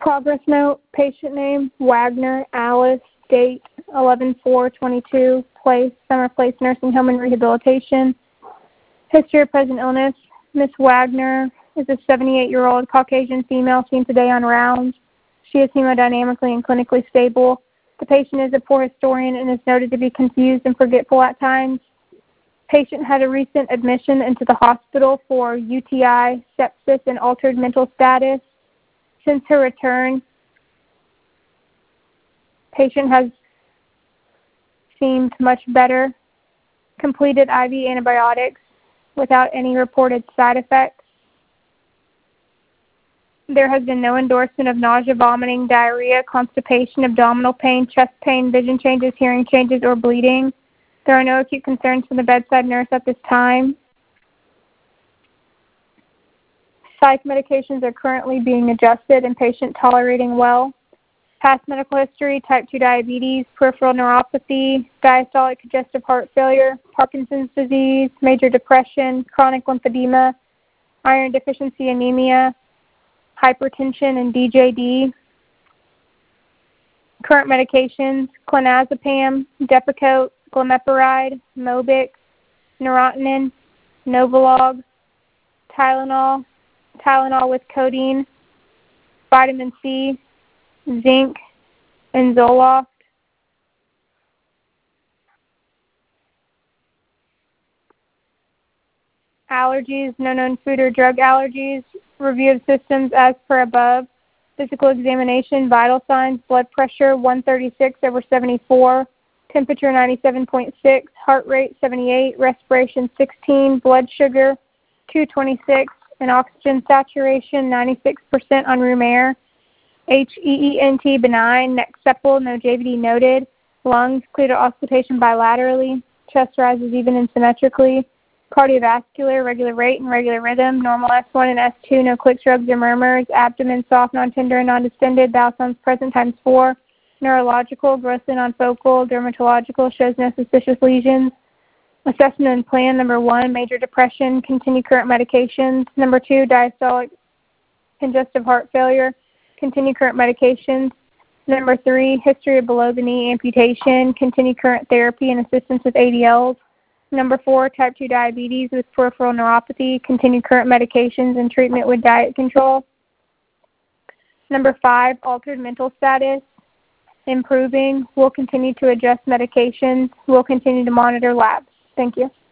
Progress note, patient name, Wagner Alice, date 11/4/22, place, Summer Place Nursing Home and Rehabilitation. History of present illness, Ms. Wagner is a 78-year-old Caucasian female seen today on rounds. She is hemodynamically and clinically stable. The patient is a poor historian and is noted to be confused and forgetful at times. Patient had a recent admission into the hospital for UTI, sepsis, and altered mental status. Since her return, patient has seemed much better. Completed IV antibiotics without any reported side effects. There has been no endorsement of nausea, vomiting, diarrhea, constipation, abdominal pain, chest pain, vision changes, hearing changes, or bleeding. There are no acute concerns from the bedside nurse at this time. Psych medications are currently being adjusted and patient tolerating well. Past medical history, type 2 diabetes, peripheral neuropathy, diastolic congestive heart failure, Parkinson's disease, major depression, chronic lymphedema, iron deficiency anemia, hypertension, and DJD. Current medications, clonazepam, Depakote, glimepiride, Mobic, Neurontin, Novolog, Tylenol, Tylenol with codeine, vitamin C, zinc, and Zoloft. Allergies, no known food or drug allergies. Review of systems as per above. Physical examination, vital signs, blood pressure 136/74, temperature 97.6, heart rate 78, respiration 16, blood sugar 226, and oxygen saturation 96% on room air. HEENT benign, neck sepal, no JVD noted. Lungs clear to auscultation bilaterally. Chest rises even and symmetrically. Cardiovascular, regular rate and regular rhythm. Normal S1 and S2, no clicks, rubs, or murmurs. Abdomen soft, non-tender, and non-distended. Bowel sounds present ×4. Neurological, grossly non-focal. Dermatological, shows no suspicious lesions. Assessment and plan, number 1, major depression. Continue current medications. Number 2, diastolic congestive heart failure. Continue current medications. Number 3, history of below-the-knee amputation. Continue current therapy and assistance with ADLs. Number 4, type 2 diabetes with peripheral neuropathy. Continue current medications and treatment with diet control. Number 5, altered mental status. Improving. We'll continue to adjust medications. We'll continue to monitor labs. Thank you.